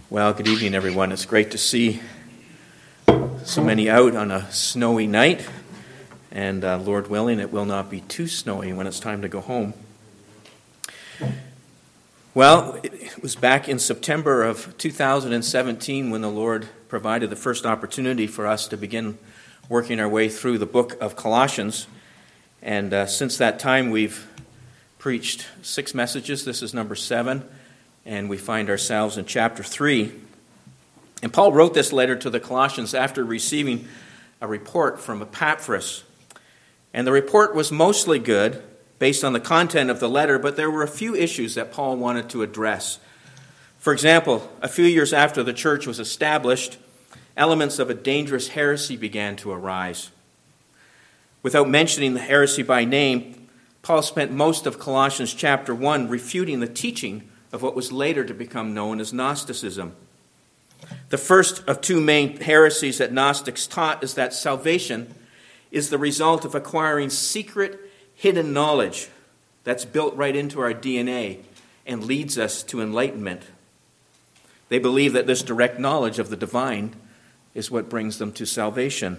Well, good evening, everyone. It's great to see so many out on a snowy night. And Lord willing, it will not be too snowy when it's time to go home. Well, it was back in September of 2017 when the Lord provided the first opportunity for us to begin working our way through the book of Colossians. And since that time, we've preached 6 messages. This is number 7. And we find ourselves in chapter 3. And Paul wrote this letter to the Colossians after receiving a report from Epaphras. And the report was mostly good based on the content of the letter, but there were a few issues that Paul wanted to address. For example, a few years after the church was established, elements of a dangerous heresy began to arise. Without mentioning the heresy by name, Paul spent most of Colossians chapter 1 refuting the teaching of what was later to become known as Gnosticism. The first of 2 main heresies that Gnostics taught is that salvation is the result of acquiring secret, hidden knowledge that's built right into our DNA and leads us to enlightenment. They believe that this direct knowledge of the divine is what brings them to salvation.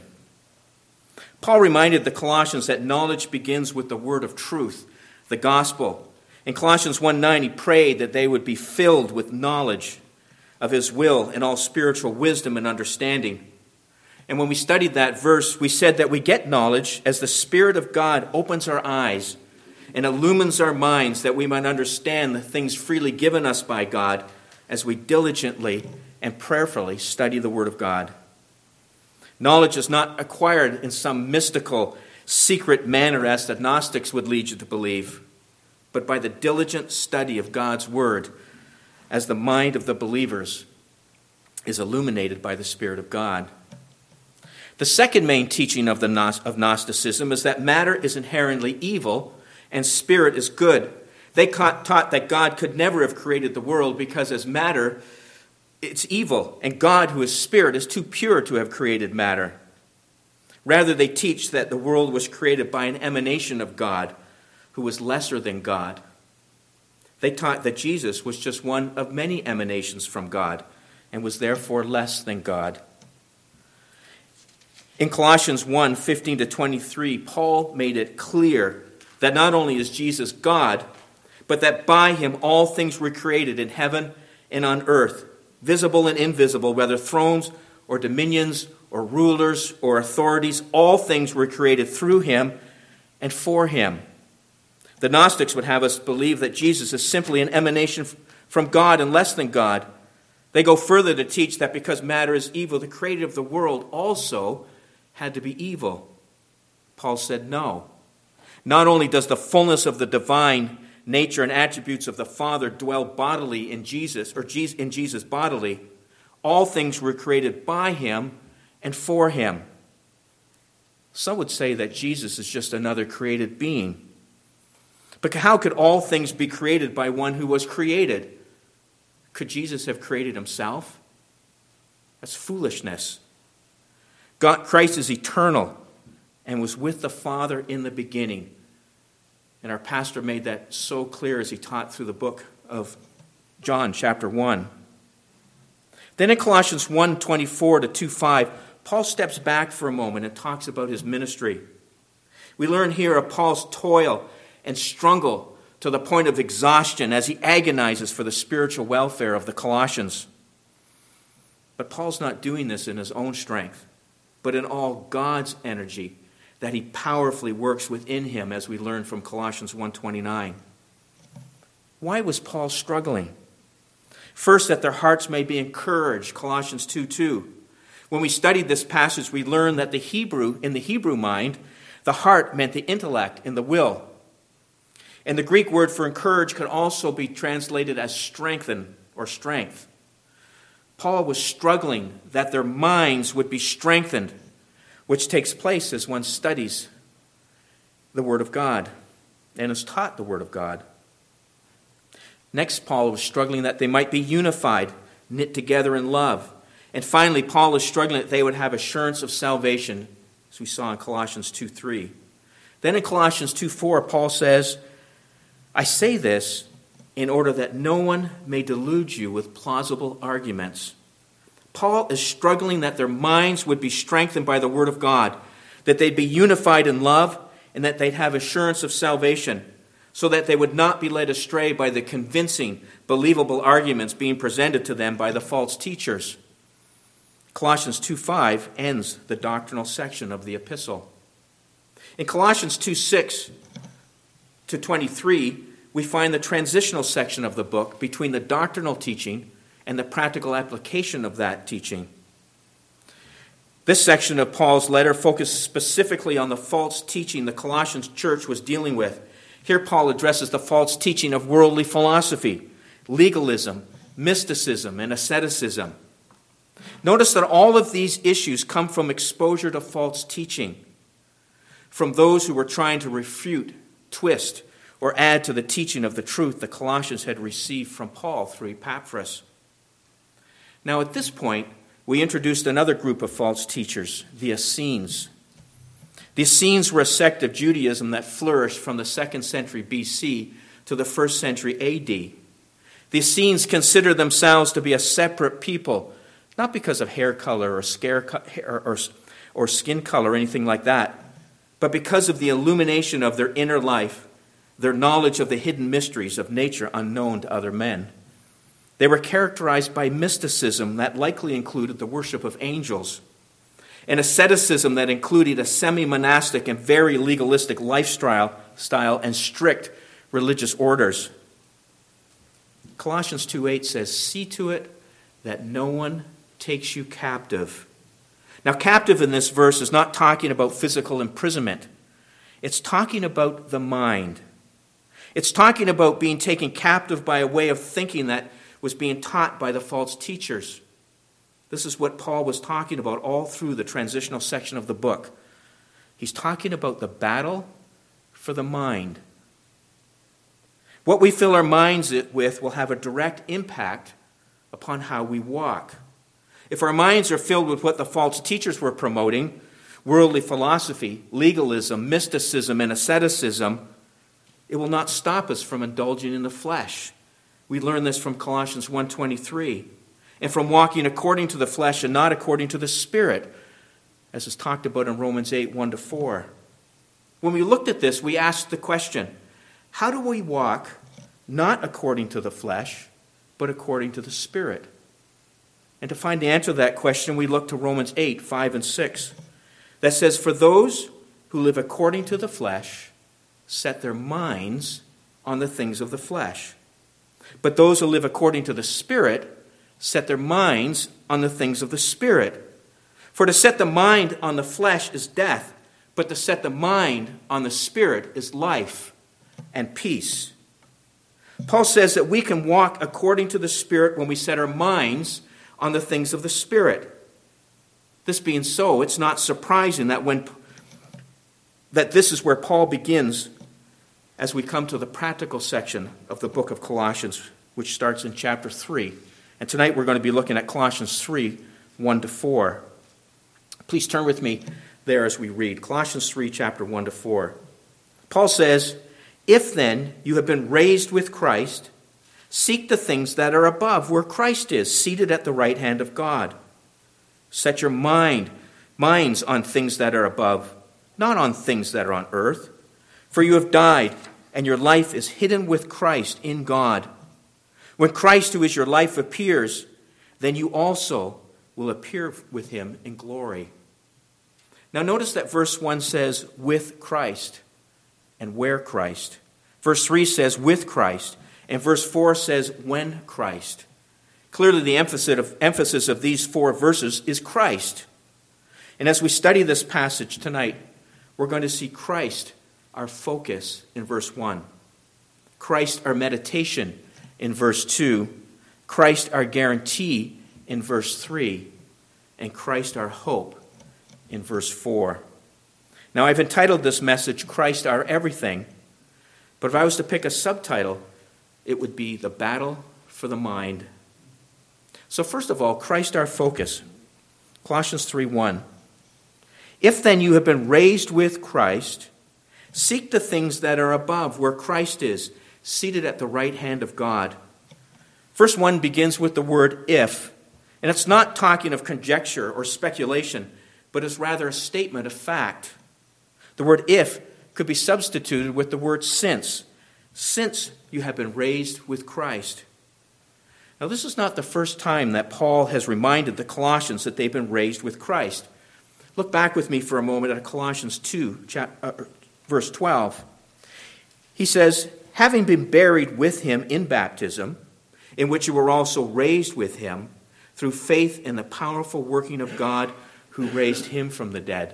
Paul reminded the Colossians that knowledge begins with the word of truth, the gospel. In Colossians 1:9, he prayed that they would be filled with knowledge of his will and all spiritual wisdom and understanding. And when we studied that verse, we said that we get knowledge as the Spirit of God opens our eyes and illumines our minds that we might understand the things freely given us by God as we diligently and prayerfully study the Word of God. Knowledge is not acquired in some mystical, secret manner as the Gnostics would lead you to believe, but by the diligent study of God's Word as the mind of the believers is illuminated by the Spirit of God. The second main teaching of Gnosticism is that matter is inherently evil and spirit is good. They taught that God could never have created the world because as matter, it's evil, and God, who is spirit, is too pure to have created matter. Rather, they teach that the world was created by an emanation of God, who was lesser than God. They taught that Jesus was just one of many emanations from God and was therefore less than God. In Colossians 1:15-23, Paul made it clear that not only is Jesus God, but that by him all things were created in heaven and on earth, visible and invisible, whether thrones or dominions or rulers or authorities, all things were created through him and for him. The Gnostics would have us believe that Jesus is simply an emanation from God and less than God. They go further to teach that because matter is evil, the creator of the world also had to be evil. Paul said no. Not only does the fullness of the divine nature and attributes of the Father dwell bodily in Jesus, or in Jesus bodily, all things were created by him and for him. Some would say that Jesus is just another created being. But how could all things be created by one who was created? Could Jesus have created himself? That's foolishness. Christ is eternal and was with the Father in the beginning. And our pastor made that so clear as he taught through the book of John, chapter 1. Then in Colossians 1:24-25, Paul steps back for a moment and talks about his ministry. We learn here of Paul's toil and struggle to the point of exhaustion as he agonizes for the spiritual welfare of the Colossians. But Paul's not doing this in his own strength, but in all God's energy that he powerfully works within him, as we learn from Colossians 1:29. Why was Paul struggling? First, that their hearts may be encouraged, Colossians 2:2. When we studied this passage, we learned that in the Hebrew mind, the heart meant the intellect and the will. And the Greek word for encourage could also be translated as strengthen or strength. Paul was struggling that their minds would be strengthened, which takes place as one studies the Word of God and is taught the Word of God. Next, Paul was struggling that they might be unified, knit together in love. And finally, Paul is struggling that they would have assurance of salvation, as we saw in Colossians 2:3. Then in Colossians 2:4, Paul says, I say this in order that no one may delude you with plausible arguments. Paul is struggling that their minds would be strengthened by the Word of God, that they'd be unified in love, and that they'd have assurance of salvation, so that they would not be led astray by the convincing, believable arguments being presented to them by the false teachers. Colossians 2:5 ends the doctrinal section of the epistle. In Colossians 2:6 to 23, we find the transitional section of the book between the doctrinal teaching and the practical application of that teaching. This section of Paul's letter focuses specifically on the false teaching the Colossians church was dealing with. Here Paul addresses the false teaching of worldly philosophy, legalism, mysticism, and asceticism. Notice that all of these issues come from exposure to false teaching, from those who were trying to refute, twist, or add to the teaching of the truth the Colossians had received from Paul through Epaphras. Now at this point, we introduced another group of false teachers, the Essenes. The Essenes were a sect of Judaism that flourished from the 2nd century BC to the 1st century AD. The Essenes considered themselves to be a separate people, not because of hair color or skin color or anything like that, but because of the illumination of their inner life, their knowledge of the hidden mysteries of nature unknown to other men. They were characterized by mysticism that likely included the worship of angels, and asceticism that included a semi-monastic and very legalistic lifestyle and strict religious orders. Colossians 2:8 says, "See to it that no one takes you captive." Now, captive in this verse is not talking about physical imprisonment. It's talking about the mind. It's talking about being taken captive by a way of thinking that was being taught by the false teachers. This is what Paul was talking about all through the transitional section of the book. He's talking about the battle for the mind. What we fill our minds with will have a direct impact upon how we walk. If our minds are filled with what the false teachers were promoting, worldly philosophy, legalism, mysticism, and asceticism, it will not stop us from indulging in the flesh. We learn this from Colossians 1:23, and from walking according to the flesh and not according to the Spirit, as is talked about in Romans 8:1-4. When we looked at this, we asked the question, how do we walk not according to the flesh, but according to the Spirit? And to find the answer to that question, we look to Romans 8:5-6, that says, "For those who live according to the flesh set their minds on the things of the flesh. But those who live according to the Spirit set their minds on the things of the Spirit. For to set the mind on the flesh is death, but to set the mind on the Spirit is life and peace." Paul says that we can walk according to the Spirit when we set our minds on the things of the Spirit. This being so, it's not surprising that this is where Paul begins as we come to the practical section of the book of Colossians, which starts in chapter 3. And tonight we're going to be looking at Colossians 3:1-4. Please turn with me there as we read. Colossians 3, chapter 1-4. Paul says, "If then you have been raised with Christ, seek the things that are above, where Christ is, seated at the right hand of God. Set your minds on things that are above, not on things that are on earth. For you have died, and your life is hidden with Christ in God. When Christ, who is your life, appears, then you also will appear with him in glory." Now notice that verse 1 says, "with Christ," and "where Christ." Verse 3 says, "with Christ," and verse 4 says, "when Christ." Clearly the emphasis of these 4 verses is Christ. And as we study this passage tonight, we're going to see Christ our focus in verse 1, Christ our meditation in verse 2, Christ our guarantee in verse 3, and Christ our hope in verse 4. Now I've entitled this message, Christ our everything, but if I was to pick a subtitle, it would be The Battle for the Mind. So first of all, Christ our focus. Colossians 3:1. "If then you have been raised with Christ, seek the things that are above, where Christ is, seated at the right hand of God. First one begins with the word if, and it's not talking of conjecture or speculation, but is rather a statement of fact. The word if could be substituted with the word since you have been raised with Christ. Now, this is not the first time that Paul has reminded the Colossians that they've been raised with Christ. Look back with me for a moment at Colossians 2, verse 12. He says, having been buried with him in baptism, in which you were also raised with him, through faith in the powerful working of God who raised him from the dead.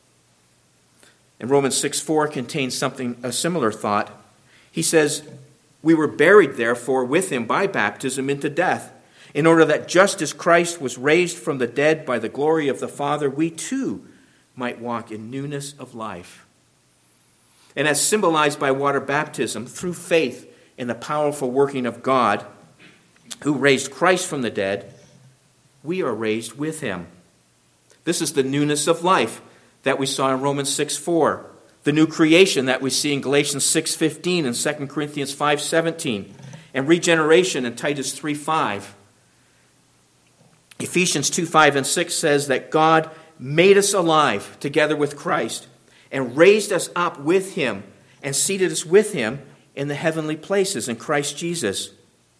And Romans 6:4 contains a similar thought. He says, we were buried, therefore, with him by baptism into death, in order that just as Christ was raised from the dead by the glory of the Father, we too might walk in newness of life. And as symbolized by water baptism, through faith in the powerful working of God, who raised Christ from the dead, we are raised with him. This is the newness of life that we saw in Romans 6:4. The new creation that we see in Galatians 6:15 and 2 Corinthians 5:17, and regeneration in Titus 3:5. Ephesians 2:5 and 6 says that God made us alive together with Christ and raised us up with him and seated us with him in the heavenly places in Christ Jesus.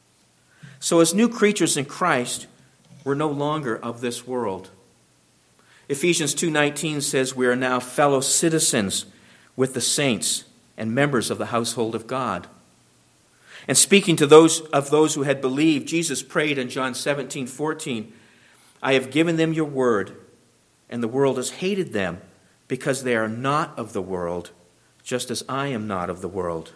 So as new creatures in Christ, we're no longer of this world. Ephesians 2:19 says we are now fellow citizens with the saints and members of the household of God. And speaking to those who had believed, Jesus prayed in John 17:14, I have given them your word, and the world has hated them because they are not of the world, just as I am not of the world.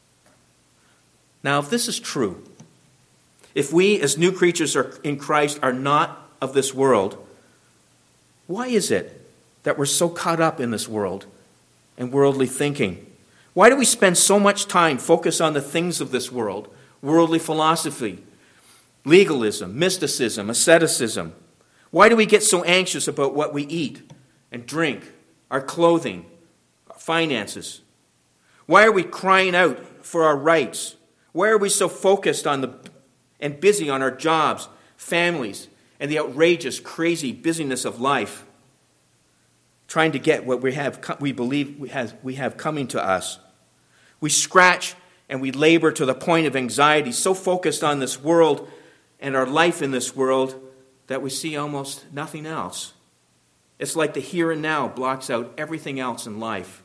Now, if this is true, if we as new creatures in Christ are not of this world, why is it that we're so caught up in this world and worldly thinking? Why do we spend so much time focused on the things of this world, worldly philosophy, legalism, mysticism, asceticism? Why do we get so anxious about what we eat and drink, our clothing, our finances? Why are we crying out for our rights? Why are we so focused on and busy on our jobs, families, and the outrageous, crazy busyness of life, trying to get what we believe we have coming to us? We scratch and we labor to the point of anxiety, so focused on this world and our life in this world that we see almost nothing else. It's like the here and now blocks out everything else in life.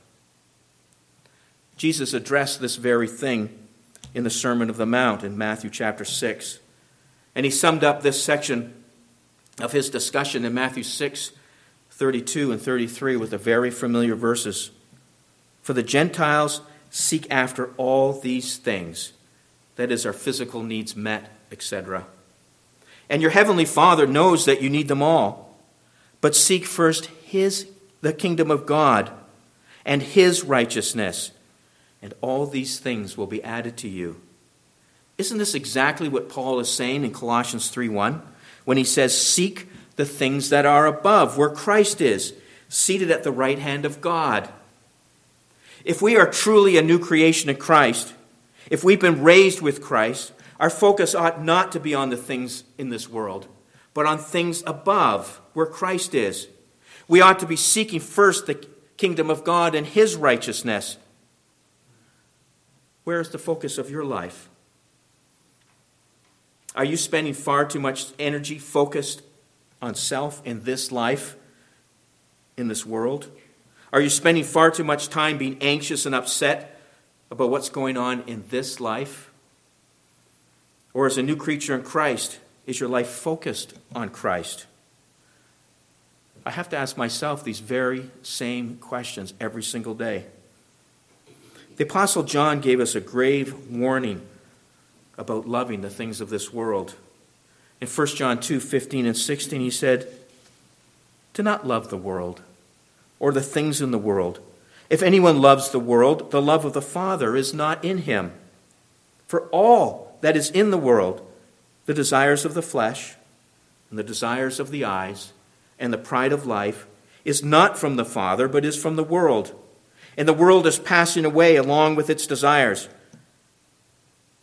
Jesus addressed this very thing in the Sermon of the Mount in Matthew chapter 6. And he summed up this section of his discussion in Matthew 6:32 and 33 with the very familiar verses. For the Gentiles seek after all these things, that is, our physical needs met, etc. And your heavenly Father knows that you need them all. But seek first the kingdom of God and his righteousness, and all these things will be added to you. Isn't this exactly what Paul is saying in Colossians 3:1 when he says, seek the things that are above, where Christ is, seated at the right hand of God? If we are truly a new creation in Christ, if we've been raised with Christ, our focus ought not to be on the things in this world, but on things above, where Christ is. We ought to be seeking first the kingdom of God and his righteousness. Where is the focus of your life? Are you spending far too much energy focused on self in this life, in this world? Are you spending far too much time being anxious and upset about what's going on in this life? Or as a new creature in Christ, is your life focused on Christ? I have to ask myself these very same questions every single day. The Apostle John gave us a grave warning about loving the things of this world. In 1 John 2:15 and 16, he said, do not love the world or the things in the world. If anyone loves the world, the love of the Father is not in him. For all that is in the world, the desires of the flesh and the desires of the eyes and the pride of life, is not from the Father, but is from the world. And the world is passing away along with its desires. But who is from the Father? He abides forever. And the world is passing away along with its desires. And the world is passing away along with its desires. But who is from the Father? He abides forever. And the world is passing away along with its desires. But who is from the Father? He abides forever. And the world is passing away along with its desires.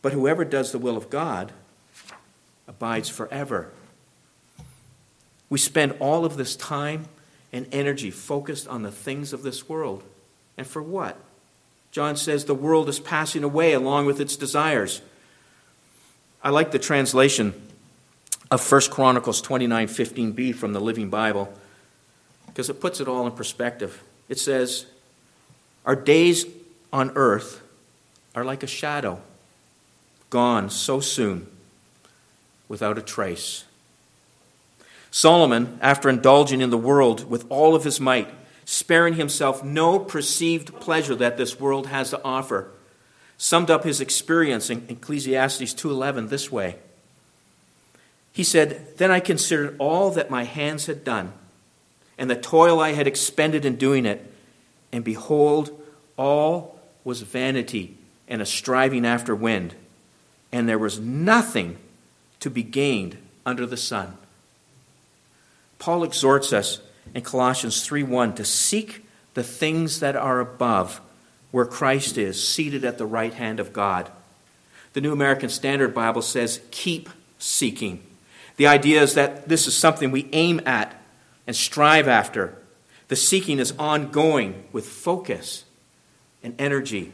But whoever does the will of God abides forever. We spend all of this time and energy focused on the things of this world. And for what? John says the world is passing away along with its desires. I like the translation of 1 Chronicles 29:15b from the Living Bible because it puts it all in perspective. It says, "Our days on earth are like a shadow, gone so soon, without a trace." Solomon, after indulging in the world with all of his might, sparing himself no perceived pleasure that this world has to offer, summed up his experience in Ecclesiastes 2:11 this way. He said, "Then I considered all that my hands had done, and the toil I had expended in doing it, and behold, all was vanity and a striving after wind, and there was nothing to be gained under the sun." Paul exhorts us in Colossians 3:1 to seek the things that are above, where Christ is, seated at the right hand of God. The New American Standard Bible says, keep seeking. The idea is that this is something we aim at and strive after. The seeking is ongoing with focus and energy.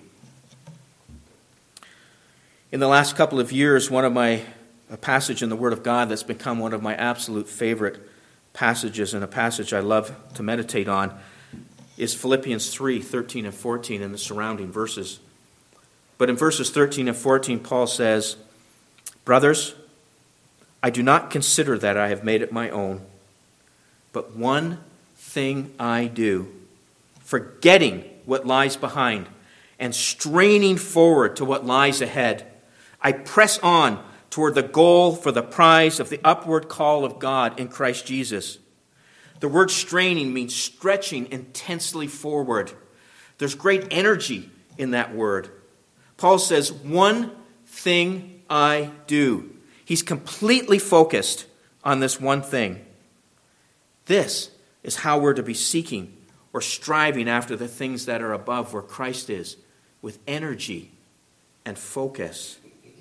In the last couple of years, a passage in the Word of God that's become one of my absolute favorite passages, and a passage I love to meditate on, is Philippians 3:13 and 14 and the surrounding verses. But in verses 13 and 14, Paul says, "Brothers, I do not consider that I have made it my own, but one thing I do, forgetting what lies behind and straining forward to what lies ahead, I press on toward the goal for the prize of the upward call of God in Christ Jesus." The word straining means stretching intensely forward. There's great energy in that word. Paul says, "One thing I do." He's completely focused on this one thing. This is how we're to be seeking or striving after the things that are above where Christ is, with energy and focus.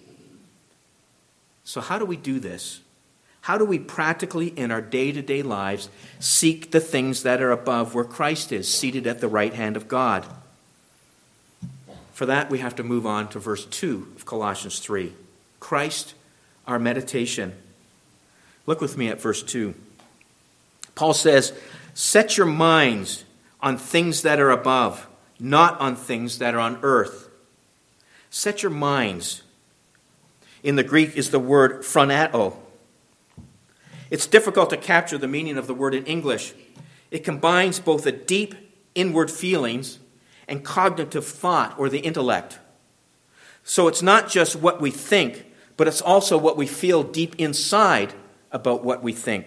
So how do we do this? How do we practically in our day-to-day lives seek the things that are above where Christ is, seated at the right hand of God? For that, we have to move on to verse 2 of Colossians 3. Christ, our meditation. Look with me at verse 2. Paul says, "Set your minds on things that are above, not on things that are on earth." Set your minds. In the Greek is the word phroneo. It's difficult to capture the meaning of the word in English. It combines both the deep inward feelings and cognitive thought or the intellect. So it's not just what we think, but it's also what we feel deep inside about what we think.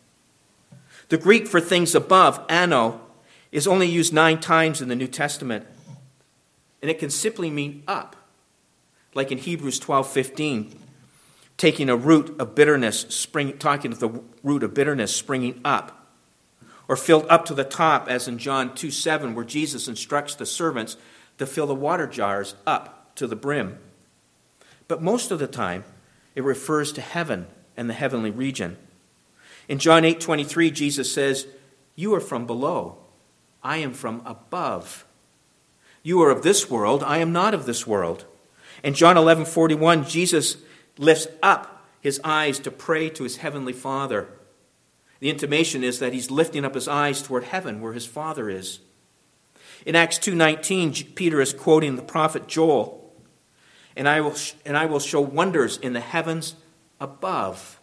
The Greek for things above, ano, is only used 9 times in the New Testament, and it can simply mean up. Like in Hebrews 12:15, taking a root of bitterness, talking of the root of bitterness springing up, or filled up to the top, as in John 2:7, where Jesus instructs the servants to fill the water jars up to the brim. But most of the time, it refers to heaven and the heavenly region. In John 8:23, Jesus says, "You are from below, I am from above. You are of this world, I am not of this world." In John 11:41, Jesus lifts up his eyes to pray to his heavenly Father. The intimation is that he's lifting up his eyes toward heaven where his Father is. In Acts 2:19, Peter is quoting the prophet Joel, and I will show wonders in the heavens above.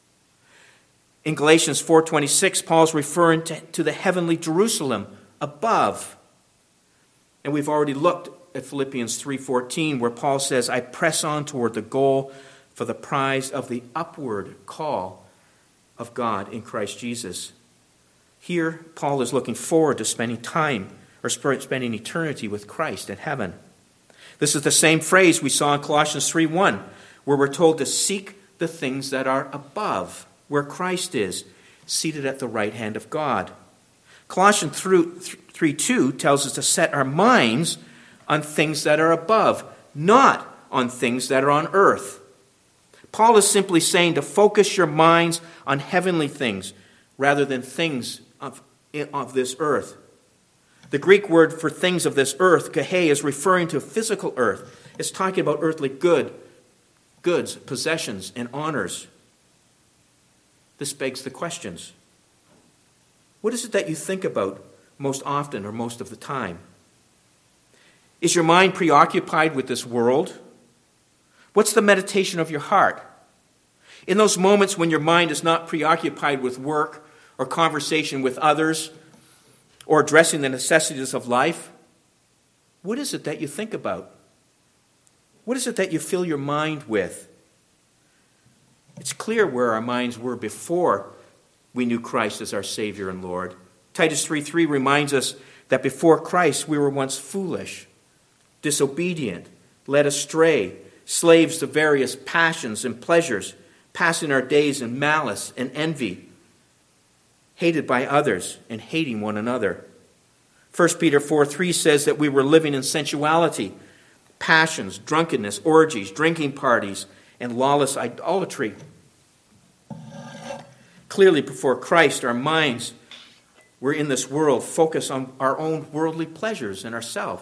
In Galatians 4:26, Paul's referring to the heavenly Jerusalem above. And we've already looked at Philippians 3:14, where Paul says, "I press on toward the goal for the prize of the upward call of God in Christ Jesus." Here, Paul is looking forward to spending time or spending eternity with Christ in heaven. This is the same phrase we saw in Colossians 3:1, where we're told to seek the things that are above, where Christ is, seated at the right hand of God. Colossians 3:2 tells us to set our minds on things that are above, not on things that are on earth. Paul is simply saying to focus your minds on heavenly things rather than things of this earth. The Greek word for things of this earth, gehe, is referring to physical earth. It's talking about earthly goods, possessions, and honors. This begs the questions. What is it that you think about most often or most of the time? Is your mind preoccupied with this world? What's the meditation of your heart? In those moments when your mind is not preoccupied with work or conversation with others or addressing the necessities of life, what is it that you think about? What is it that you fill your mind with? It's clear where our minds were before we knew Christ as our Savior and Lord. Titus 3:3 reminds us that before Christ we were once foolish, disobedient, led astray, slaves to various passions and pleasures, passing our days in malice and envy, hated by others and hating one another. 1 Peter 4:3 says that we were living in sensuality, passions, drunkenness, orgies, drinking parties, and lawless idolatry. Clearly, before Christ, our minds were in this world, focused on our own worldly pleasures and ourselves.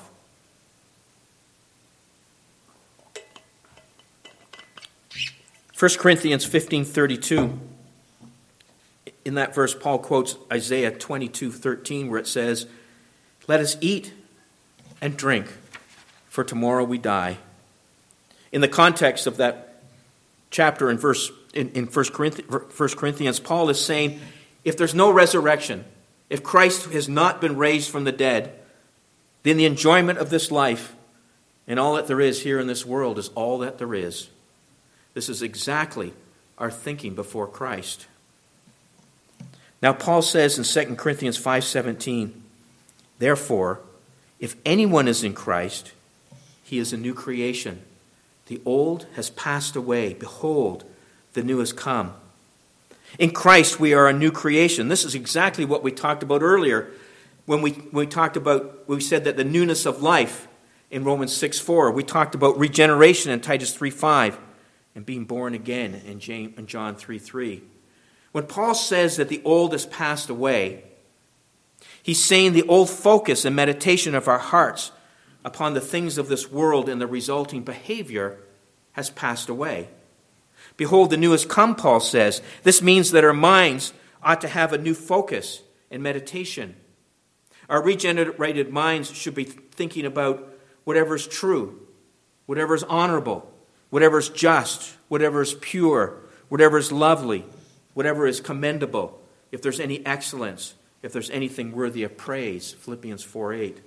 1 Corinthians 15:32. In that verse, Paul quotes Isaiah 22:13, where it says, "Let us eat and drink, for tomorrow we die." In the context of that chapter in 1 Corinthians, Paul is saying, if there's no resurrection, if Christ has not been raised from the dead, then the enjoyment of this life and all that there is here in this world is all that there is. This is exactly our thinking before Christ. Now Paul says in 2 Corinthians 5:17, "Therefore, if anyone is in Christ, he is a new creation. The old has passed away. Behold, the new has come." In Christ, we are a new creation. This is exactly what we talked about earlier when we said that the newness of life in Romans 6:4. We talked about regeneration in Titus 3:5 and being born again in John 3:3. When Paul says that the old has passed away, he's saying the old focus and meditation of our hearts upon the things of this world and the resulting behavior has passed away. Behold, the new has come, Paul says. This means that our minds ought to have a new focus and meditation. Our regenerated minds should be thinking about whatever is true, whatever is honorable, whatever is just, whatever is pure, whatever is lovely, whatever is commendable, if there's any excellence, if there's anything worthy of praise, Philippians 4:8.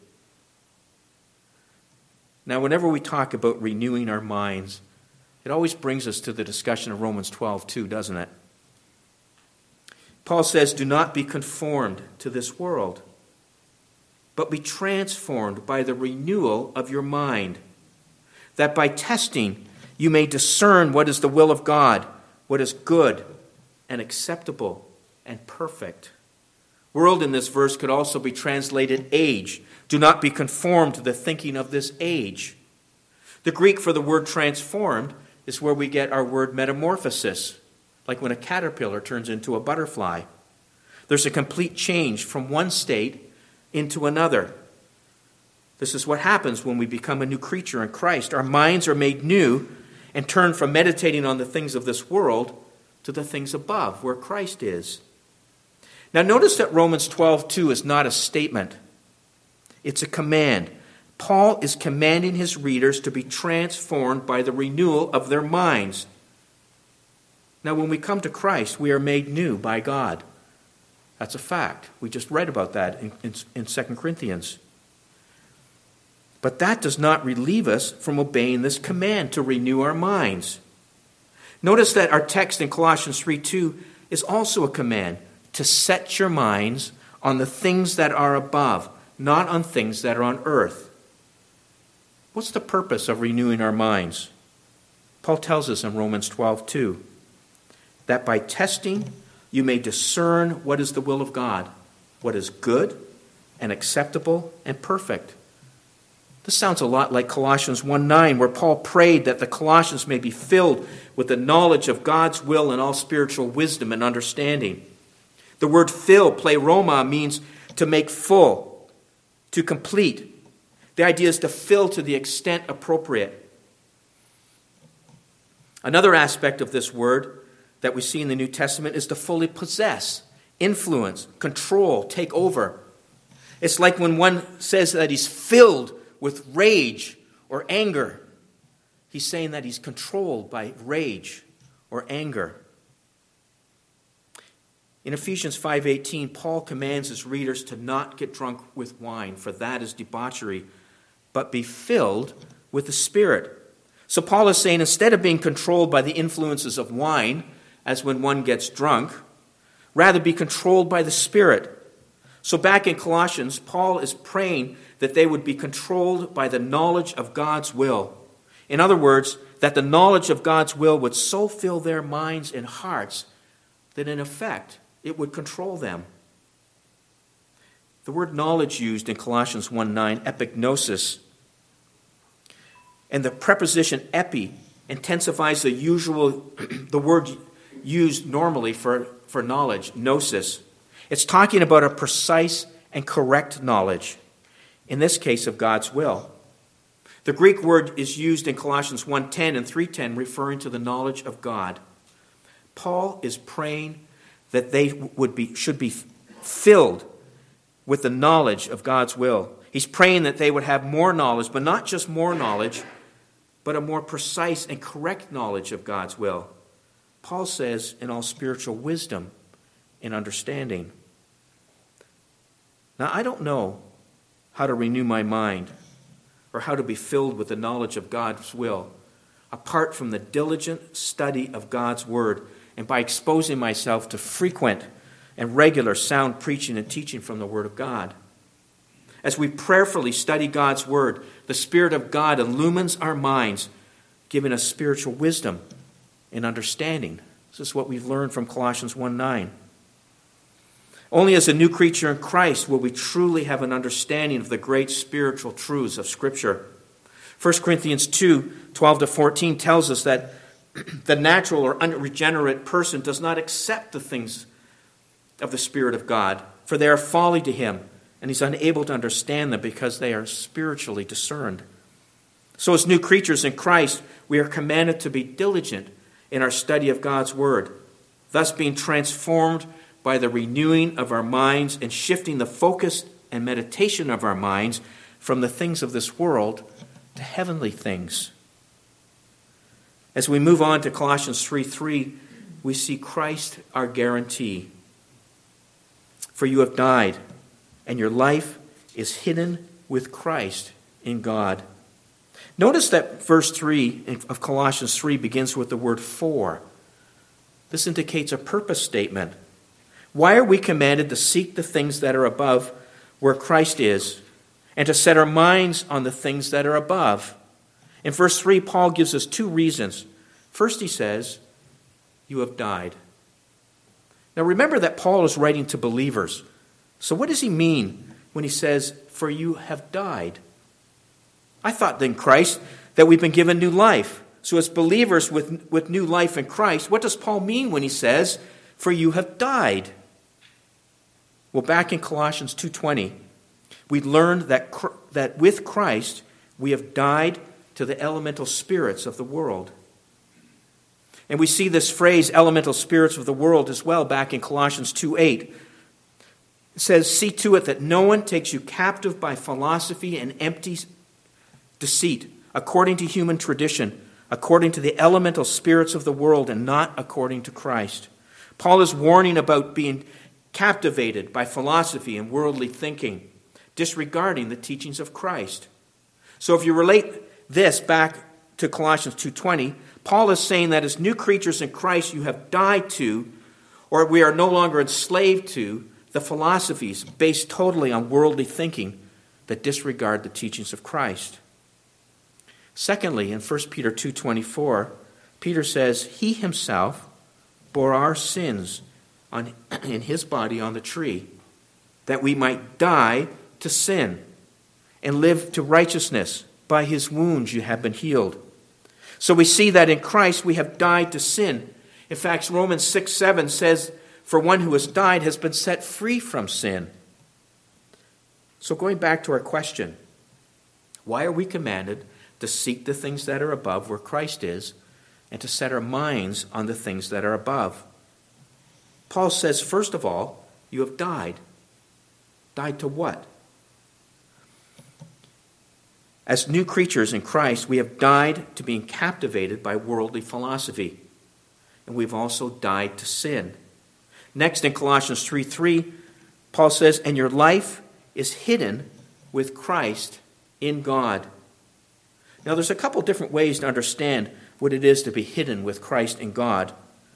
Now, whenever we talk about renewing our minds, it always brings us to the discussion of Romans 12:2, doesn't it? Paul says, "Do not be conformed to this world, but be transformed by the renewal of your mind, that by testing you may discern what is the will of God, what is good and acceptable and perfect." World in this verse could also be translated age. Do not be conformed to the thinking of this age. The Greek for the word transformed is where we get our word metamorphosis, like when a caterpillar turns into a butterfly. There's a complete change from one state into another. This is what happens when we become a new creature in Christ. Our minds are made new and turn from meditating on the things of this world to the things above, where Christ is. Now notice that Romans 12:2 is not a statement. It's a command. Paul is commanding his readers to be transformed by the renewal of their minds. Now when we come to Christ, we are made new by God. That's a fact. We just read about that in 2 Corinthians. But that does not relieve us from obeying this command to renew our minds. Notice that our text in Colossians 3:2 is also a command to set your minds on the things that are above, not on things that are on earth. What's the purpose of renewing our minds? Paul tells us in Romans 12:2 that by testing you may discern what is the will of God, what is good and acceptable and perfect. This sounds a lot like Colossians 1:9, where Paul prayed that the Colossians may be filled with the knowledge of God's will and all spiritual wisdom and understanding. The word fill, pleroma, means to make full, to complete. The idea is to fill to the extent appropriate. Another aspect of this word that we see in the New Testament is to fully possess, influence, control, take over. It's like when one says that he's filled with rage or anger. He's saying that he's controlled by rage or anger. In Ephesians 5:18, Paul commands his readers to not get drunk with wine, for that is debauchery, but be filled with the Spirit. So Paul is saying instead of being controlled by the influences of wine, as when one gets drunk, rather be controlled by the Spirit. So back in Colossians, Paul is praying that they would be controlled by the knowledge of God's will. In other words, that the knowledge of God's will would so fill their minds and hearts that in effect it would control them. The word knowledge used in Colossians 1:9, epignosis, and the preposition epi intensifies the word used normally for knowledge, gnosis. It's talking about a precise and correct knowledge, in this case of God's will. The Greek word is used in Colossians 1:10 and 3:10, referring to the knowledge of God. Paul is praying that they should be filled with the knowledge of God's will. He's praying that they would have more knowledge, but not just more knowledge, but a more precise and correct knowledge of God's will. Paul says, in all spiritual wisdom and understanding. Now, I don't know how to renew my mind or how to be filled with the knowledge of God's will, apart from the diligent study of God's word and by exposing myself to frequent and regular sound preaching and teaching from the word of God. As we prayerfully study God's word, the Spirit of God illumines our minds, giving us spiritual wisdom and understanding. This is what we've learned from Colossians 1:9. Only as a new creature in Christ will we truly have an understanding of the great spiritual truths of Scripture. 1 Corinthians 2:12-14 tells us that the natural or unregenerate person does not accept the things of the Spirit of God, for they are folly to him, and he's unable to understand them because they are spiritually discerned. So as new creatures in Christ, we are commanded to be diligent in our study of God's word, thus being transformed by the renewing of our minds and shifting the focus and meditation of our minds from the things of this world to heavenly things. As we move on to Colossians 3:3, we see Christ our guarantee. For you have died, and your life is hidden with Christ in God. Notice that verse 3 of Colossians 3 begins with the word for. This indicates a purpose statement. Why are we commanded to seek the things that are above where Christ is, and to set our minds on the things that are above? In verse 3, Paul gives us two reasons. First, he says, you have died. Now remember that Paul is writing to believers. So what does he mean when he says, for you have died? I thought in Christ that we've been given new life. So as believers with new life in Christ, what does Paul mean when he says, for you have died? Well, back in Colossians 2:20, we learned that with Christ we have died to the elemental spirits of the world. And we see this phrase, elemental spirits of the world, as well back in Colossians 2:8. It says, see to it that no one takes you captive by philosophy and empty deceit, according to human tradition, according to the elemental spirits of the world, and not according to Christ. Paul is warning about being captivated by philosophy and worldly thinking, disregarding the teachings of Christ. So if you relate this back to Colossians 2:20, Paul is saying that as new creatures in Christ, you have died to, or we are no longer enslaved to, the philosophies based totally on worldly thinking that disregard the teachings of Christ. Secondly, in 1 Peter 2:24, Peter says, he himself bore our sins in his body on the tree, that we might die to sin and live to righteousness. By his wounds you have been healed. So we see that in Christ we have died to sin. In fact, Romans 6:7 says, for one who has died has been set free from sin. So going back to our question, why are we commanded to seek the things that are above where Christ is and to set our minds on the things that are above? Paul says, first of all, you have died. Died to what? As new creatures in Christ, we have died to being captivated by worldly philosophy. And we've also died to sin. Next, in Colossians 3:3, Paul says, and your life is hidden with Christ in God. Now, there's a couple different ways to understand what it is to be hidden with Christ in God.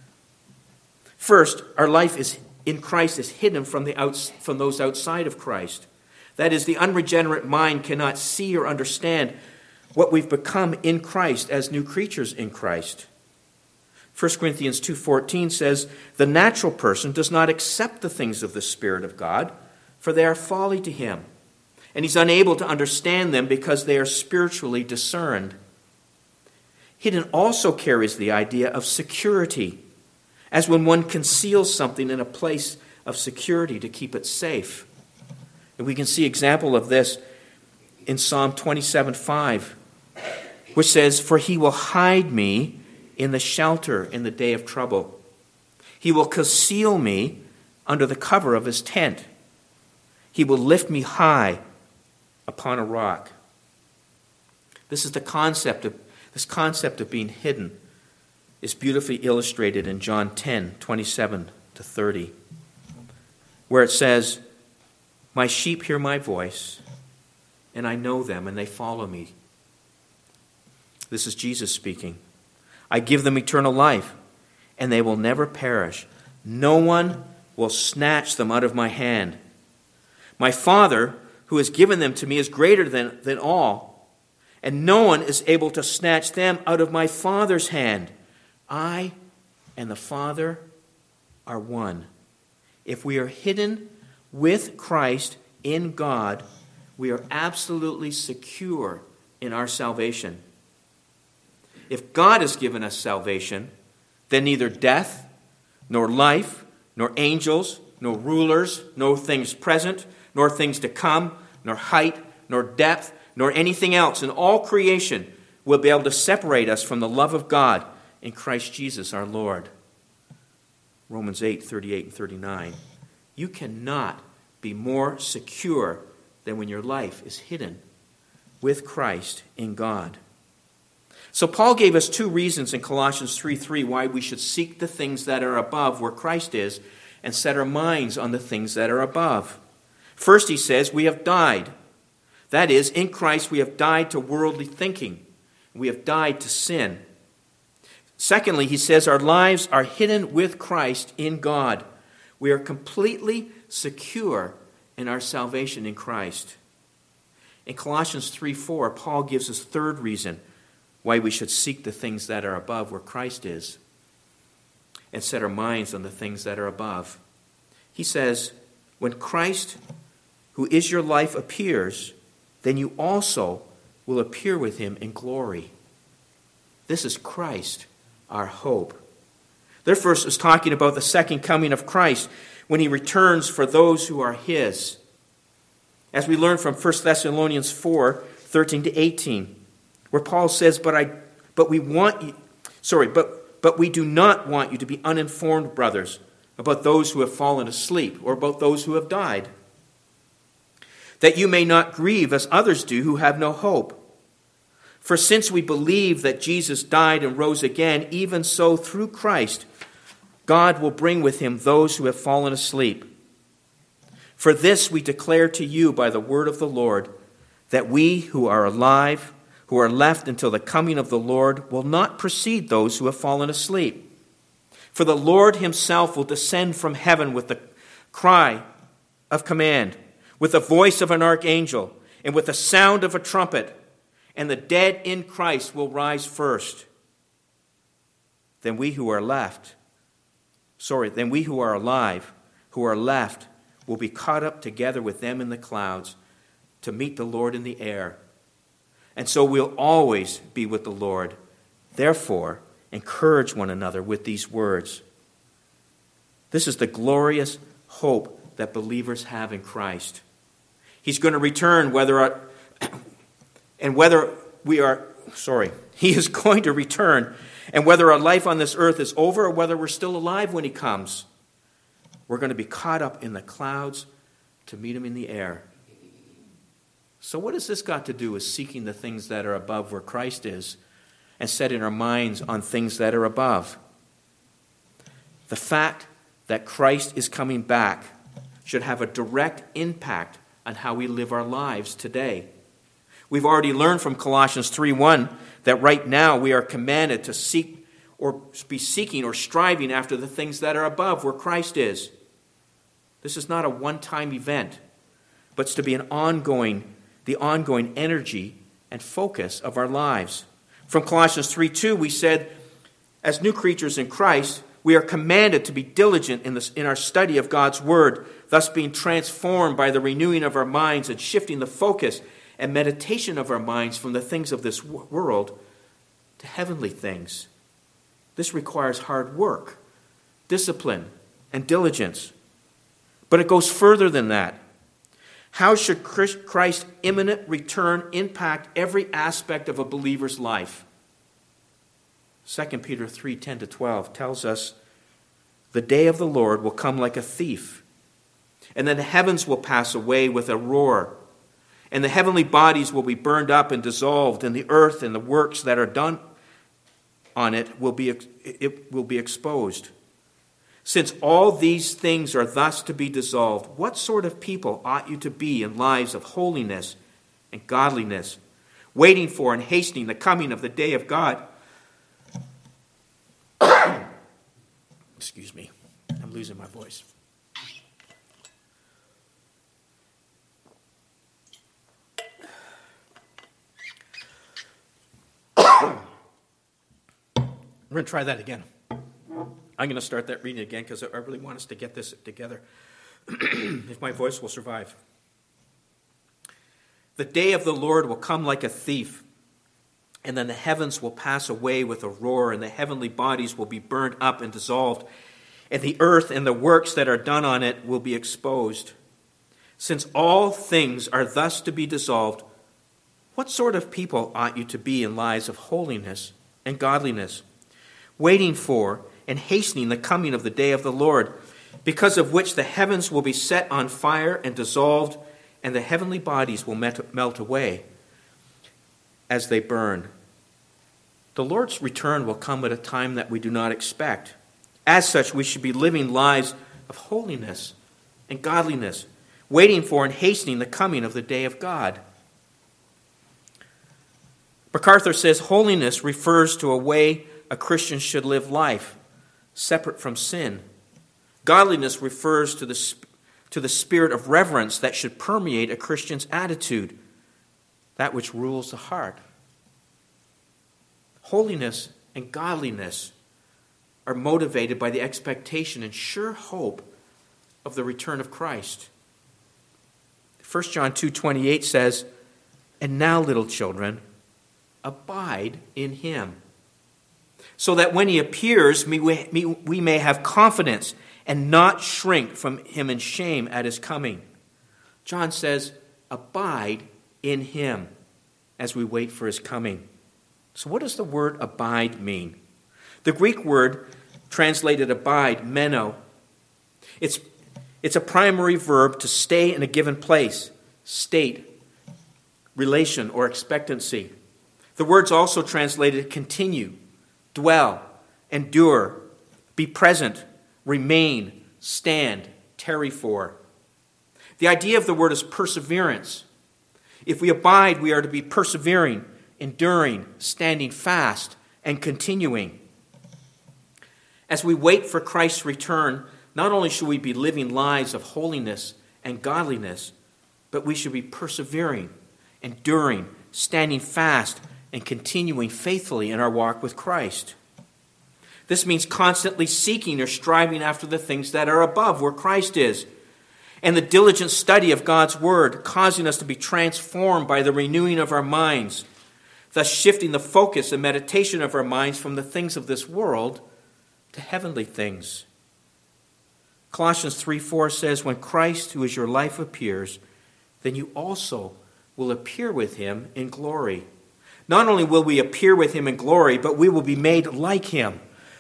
First, our life is in Christ is hidden from those outside of Christ. That is, the unregenerate mind cannot see or understand what we've become in Christ as new creatures in Christ. 1 Corinthians 2:14 says, the natural person does not accept the things of the Spirit of God, for they are folly to him, and he's unable to understand them because they are spiritually discerned. Hidden also carries the idea of security, as when one conceals something in a place of security to keep it safe. And we can see example of this in Psalm 27:5, which says, for he will hide me in the shelter in the day of trouble. He will conceal me under the cover of his tent. He will lift me high upon a rock. This concept of being hidden is beautifully illustrated in John 10:27-30, where it says, my sheep hear my voice, and I know them, and they follow me. This is Jesus speaking. I give them eternal life, and they will never perish. No one will snatch them out of my hand. My Father, who has given them to me, is greater than all, and no one is able to snatch them out of my Father's hand. I and the Father are one. If we are hidden with Christ in God, we are absolutely secure in our salvation. If God has given us salvation, then neither death, nor life, nor angels, nor rulers, nor things present, nor things to come, nor height, nor depth, nor anything else in all creation will be able to separate us from the love of God in Christ Jesus our Lord. Romans 8:38-39. You cannot be more secure than when your life is hidden with Christ in God. So Paul gave us two reasons in Colossians 3:3 why we should seek the things that are above where Christ is and set our minds on the things that are above. First, he says, we have died. That is, in Christ we have died to worldly thinking. We have died to sin. Secondly, he says our lives are hidden with Christ in God. We are completely secure in our salvation in Christ. In Colossians 3:4, Paul gives us third reason why we should seek the things that are above where Christ is and set our minds on the things that are above. He says, when Christ, who is your life, appears, then you also will appear with him in glory. This is Christ, our hope. Their verse is talking about the second coming of Christ when he returns for those who are his. As we learn from 1 Thessalonians 4:13-18, where Paul says, but we do not want you to be uninformed, brothers, about those who have fallen asleep or about those who have died, that you may not grieve as others do who have no hope. For since we believe that Jesus died and rose again, even so through Christ, God will bring with him those who have fallen asleep. For this we declare to you by the word of the Lord, that we who are alive, who are left until the coming of the Lord, will not precede those who have fallen asleep. For the Lord himself will descend from heaven with the cry of command, with the voice of an archangel, and with the sound of a trumpet, and the dead in Christ will rise first. Then we who are alive, who are left, will be caught up together with them in the clouds to meet the Lord in the air. And so we'll always be with the Lord. Therefore, encourage one another with these words. This is the glorious hope that believers have in Christ. He's going to return He is going to return, and whether our life on this earth is over or whether we're still alive when he comes, we're going to be caught up in the clouds to meet him in the air. So what has this got to do with seeking the things that are above where Christ is and setting our minds on things that are above? The fact that Christ is coming back should have a direct impact on how we live our lives today. We've already learned from Colossians 3:1 that right now we are commanded to seek or be seeking or striving after the things that are above where Christ is. This is not a one-time event, but it's to be the ongoing energy and focus of our lives. From Colossians 3:2 we said, as new creatures in Christ, we are commanded to be diligent in our study of God's Word, thus being transformed by the renewing of our minds and shifting the focus and meditation of our minds from the things of this world to heavenly things. This requires hard work, discipline, and diligence. But it goes further than that. How should Christ's imminent return impact every aspect of a believer's life? 2 Peter 3:10-12 tells us, the day of the Lord will come like a thief, and then the heavens will pass away with a roar, and the heavenly bodies will be burned up and dissolved, and the earth and the works that are done on it will be exposed. Since all these things are thus to be dissolved, what sort of people ought you to be in lives of holiness and godliness, waiting for and hastening the coming of the day of God? Excuse me, I'm losing my voice. I'm going to try that again. I'm going to start that reading again because I really want us to get this together. If my voice will survive. The day of the Lord will come like a thief, and then the heavens will pass away with a roar, and the heavenly bodies will be burned up and dissolved, and the earth and the works that are done on it will be exposed. Since all things are thus to be dissolved, what sort of people ought you to be in lives of holiness and godliness, waiting for and hastening the coming of the day of the Lord, because of which the heavens will be set on fire and dissolved, and the heavenly bodies will melt away as they burn. The Lord's return will come at a time that we do not expect. As such, we should be living lives of holiness and godliness, waiting for and hastening the coming of the day of God. MacArthur says holiness refers to a way a Christian should live life, separate from sin. Godliness refers to the spirit of reverence that should permeate a Christian's attitude, that which rules the heart. Holiness and godliness are motivated by the expectation and sure hope of the return of Christ. 1 John 2:28 says, "And now, little children, abide in him, so that when he appears, we may have confidence and not shrink from him in shame at his coming." John says, abide in him as we wait for his coming. So what does the word abide mean? The Greek word translated abide, meno, it's a primary verb to stay in a given place, state, relation, or expectancy. The word's also translated continue, dwell, endure, be present, remain, stand, tarry for. The idea of the word is perseverance. If we abide, we are to be persevering, enduring, standing fast, and continuing. As we wait for Christ's return, not only should we be living lives of holiness and godliness, but we should be persevering, enduring, standing fast, and continuing faithfully in our walk with Christ. This means constantly seeking or striving after the things that are above where Christ is. and the diligent study of God's word, causing us to be transformed by the renewing of our minds, thus shifting the focus and meditation of our minds from the things of this world to heavenly things. Colossians 3:4 says, when Christ, who is your life, appears, then you also will appear with him in glory. Not only will we appear with him in glory, but we will be made like him.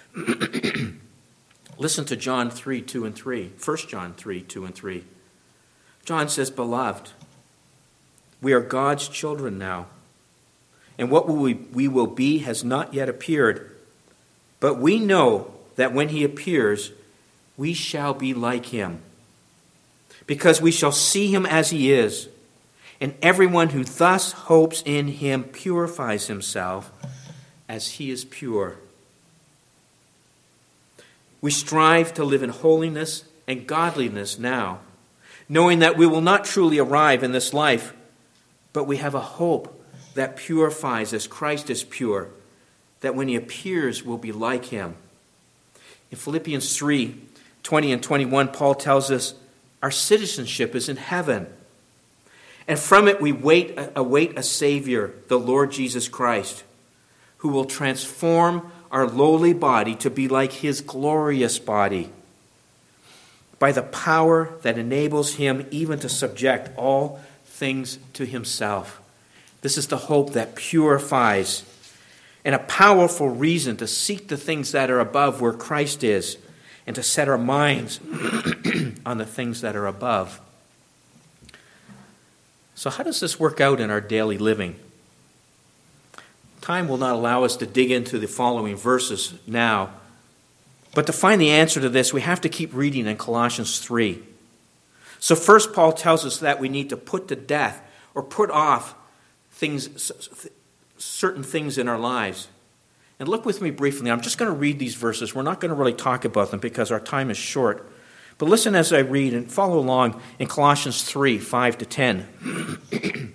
Listen to John 3:2 and 3. 1 John 3:2 and 3. John says, beloved, we are God's children now, and what we will be has not yet appeared. But we know that when he appears, we shall be like him, because we shall see him as he is. And everyone who thus hopes in him purifies himself as he is pure. We strive to live in holiness and godliness now, knowing that we will not truly arrive in this life, but we have a hope that purifies as Christ is pure, that when he appears, we'll be like him. In Philippians 3:20 and 21, Paul tells us our citizenship is in heaven. And from it we await a Savior, the Lord Jesus Christ, who will transform our lowly body to be like his glorious body, by the power that enables him even to subject all things to himself. This is the hope that purifies, and a powerful reason to seek the things that are above where Christ is, and to set our minds on the things that are above. So how does this work out in our daily living? Time will not allow us to dig into the following verses now. But to find the answer to this, we have to keep reading in Colossians 3. So first, Paul tells us that we need to put to death or put off certain things in our lives. And look with me briefly. I'm just going to read these verses. We're not going to really talk about them because our time is short. But listen as I read and follow along in Colossians 3:5 to 10.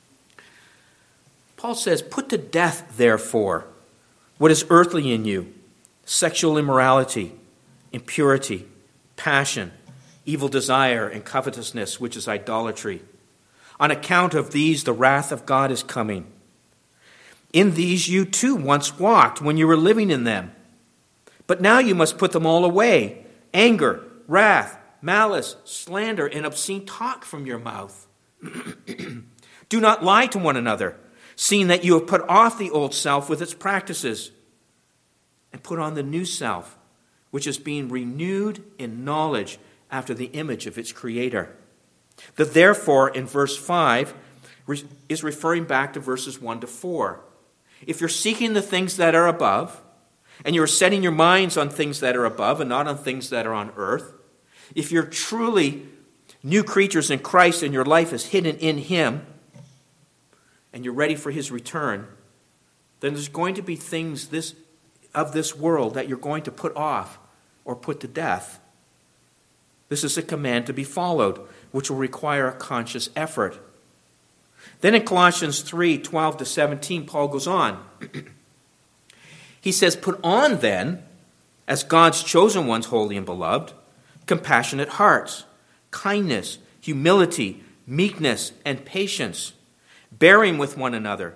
Paul says, put to death, therefore, what is earthly in you: sexual immorality, impurity, passion, evil desire, and covetousness, which is idolatry. On account of these, the wrath of God is coming. In these you too once walked when you were living in them. But now you must put them all away: anger, wrath, malice, slander, and obscene talk from your mouth. Do not lie to one another, seeing that you have put off the old self with its practices, and put on the new self, which is being renewed in knowledge after the image of its creator. The therefore in verse 5 is referring back to verses 1 to 4. If you're seeking the things that are above, and you're setting your minds on things that are above and not on things that are on earth, if you're truly new creatures in Christ and your life is hidden in him, and you're ready for his return, then there's going to be things of this world that you're going to put off or put to death. This is a command to be followed, which will require a conscious effort. Then in Colossians 3:12 to 17, Paul goes on. He says, put on then, as God's chosen ones, holy and beloved, compassionate hearts, kindness, humility, meekness, and patience, bearing with one another.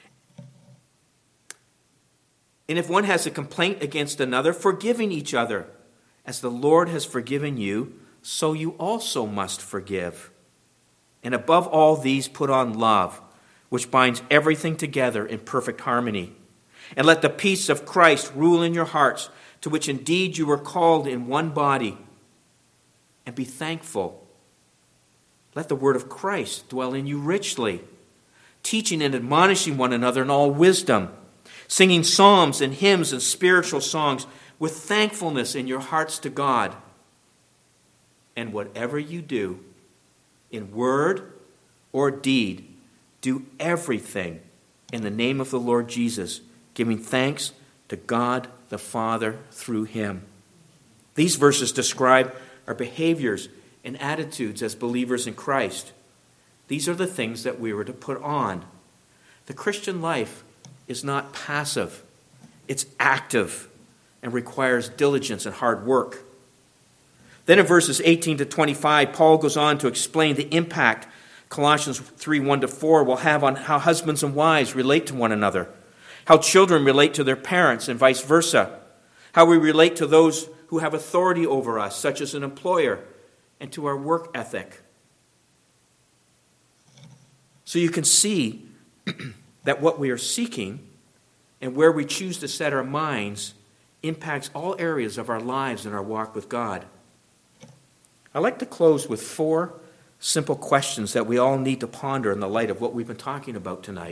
And if one has a complaint against another, forgiving each other. As the Lord has forgiven you, so you also must forgive. And above all these, put on love, which binds everything together in perfect harmony. And let the peace of Christ rule in your hearts, to which indeed you were called in one body. And be thankful. Let the word of Christ dwell in you richly, teaching and admonishing one another in all wisdom, singing psalms and hymns and spiritual songs with thankfulness in your hearts to God. And whatever you do, in word or deed, do everything in the name of the Lord Jesus, giving thanks to God the Father through him. These verses describe our behaviors and attitudes as believers in Christ. These are the things that we were to put on. The Christian life is not passive. It's active and requires diligence and hard work. Then in verses 18 to 25, Paul goes on to explain the impact Colossians 3, 1-4 will have on how husbands and wives relate to one another, how children relate to their parents and vice versa, how we relate to those who have authority over us, such as an employer, and to our work ethic. So you can see that what we are seeking and where we choose to set our minds impacts all areas of our lives and our walk with God. I'd like to close with 4 simple questions that we all need to ponder in the light of what we've been talking about tonight.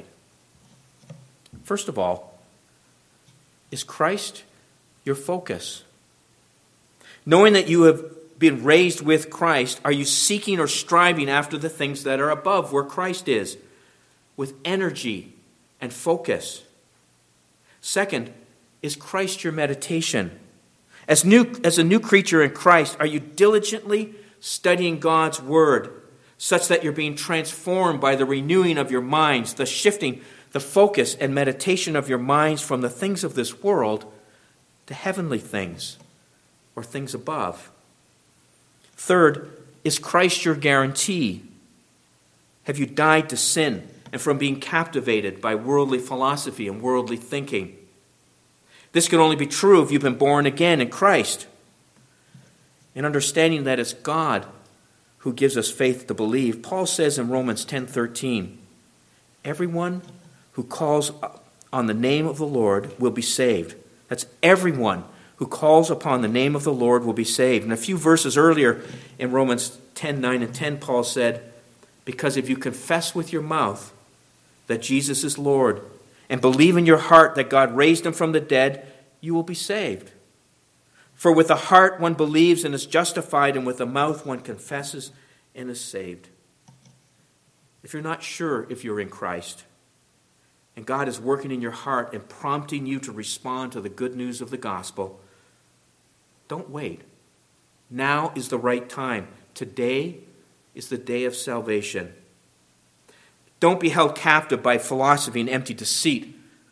First of all, is Christ your focus? Knowing that you have been raised with Christ, are you seeking or striving after the things that are above where Christ is, with energy and focus? Second, is Christ your meditation? As a new creature in Christ, are you diligently studying God's Word such that you're being transformed by the renewing of your minds, the shifting, the focus and meditation of your minds from the things of this world to heavenly things or things above? Third, is Christ your guarantee? Have you died to sin and from being captivated by worldly philosophy and worldly thinking? This can only be true if you've been born again in Christ. And understanding that it's God who gives us faith to believe, Paul says in Romans 10:13, everyone who calls on the name of the Lord will be saved. That's everyone who calls upon the name of the Lord will be saved. And a few verses earlier in Romans 10:9 and 10, Paul said, because if you confess with your mouth that Jesus is Lord and believe in your heart that God raised him from the dead, you will be saved. For with the heart one believes and is justified, and with the mouth one confesses and is saved. If you're not sure if you're in Christ, and God is working in your heart and prompting you to respond to the good news of the gospel, don't wait. Now is the right time. Today is the day of salvation. Don't be held captive by philosophy and empty deceit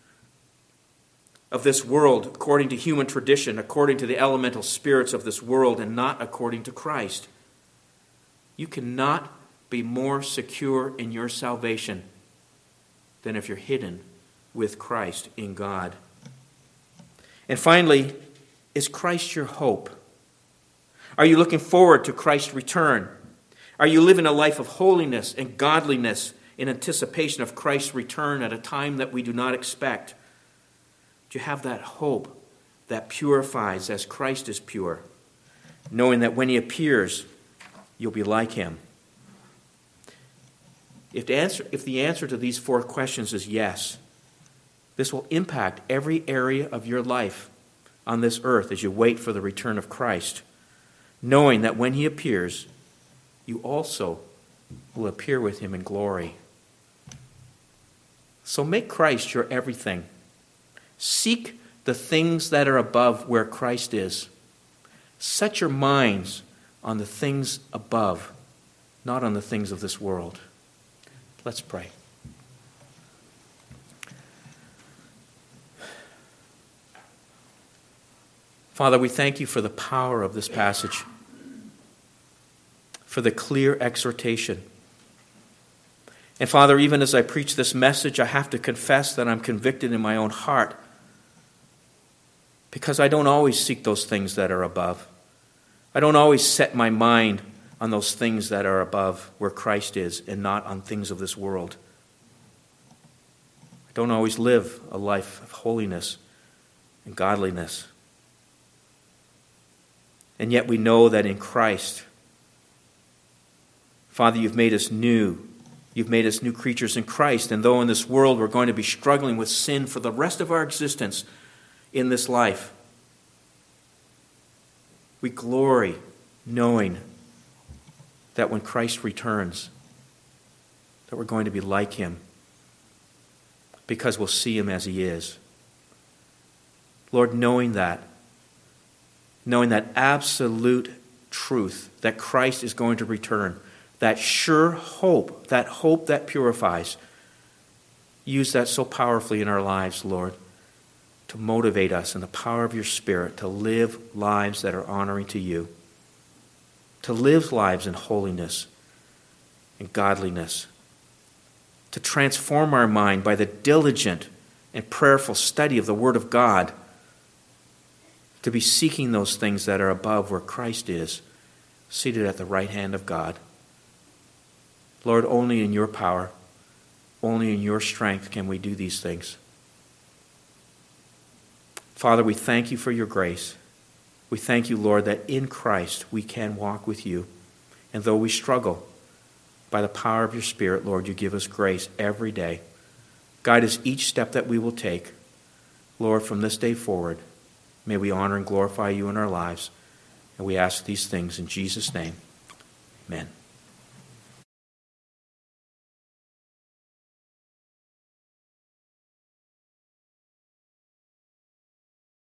of this world, according to human tradition, according to the elemental spirits of this world, and not according to Christ. You cannot be more secure in your salvation than if you're hidden with Christ in God. And finally, is Christ your hope? Are you looking forward to Christ's return? Are you living a life of holiness and godliness in anticipation of Christ's return at a time that we do not expect? Do you have that hope that purifies as Christ is pure, knowing that when he appears, you'll be like him? If the answer to these 4 questions is yes, this will impact every area of your life on this earth as you wait for the return of Christ, knowing that when he appears, you also will appear with him in glory. So make Christ your everything. Seek the things that are above where Christ is. Set your minds on the things above, not on the things of this world. Let's pray. Father, we thank you for the power of this passage, for the clear exhortation. And Father, even as I preach this message, I have to confess that I'm convicted in my own heart, because I don't always seek those things that are above. I don't always set my mind on those things that are above where Christ is and not on things of this world. I don't always live a life of holiness and godliness. And yet we know that in Christ, Father, you've made us new. You've made us new creatures in Christ. And though in this world we're going to be struggling with sin for the rest of our existence in this life, we glory knowing that when Christ returns, that we're going to be like him because we'll see him as he is. Lord, knowing that absolute truth that Christ is going to return, that sure hope that purifies, use that so powerfully in our lives, Lord, to motivate us in the power of your Spirit to live lives that are honoring to you. to live lives in holiness and godliness, to transform our mind by the diligent and prayerful study of the Word of God, to be seeking those things that are above where Christ is, seated at the right hand of God. Lord, only in your power, only in your strength can we do these things. Father, we thank you for your grace. We thank you, Lord, that in Christ we can walk with you. And though we struggle, by the power of your Spirit, Lord, you give us grace every day. Guide us each step that we will take. Lord, from this day forward, may we honor and glorify you in our lives. And we ask these things in Jesus' name. Amen.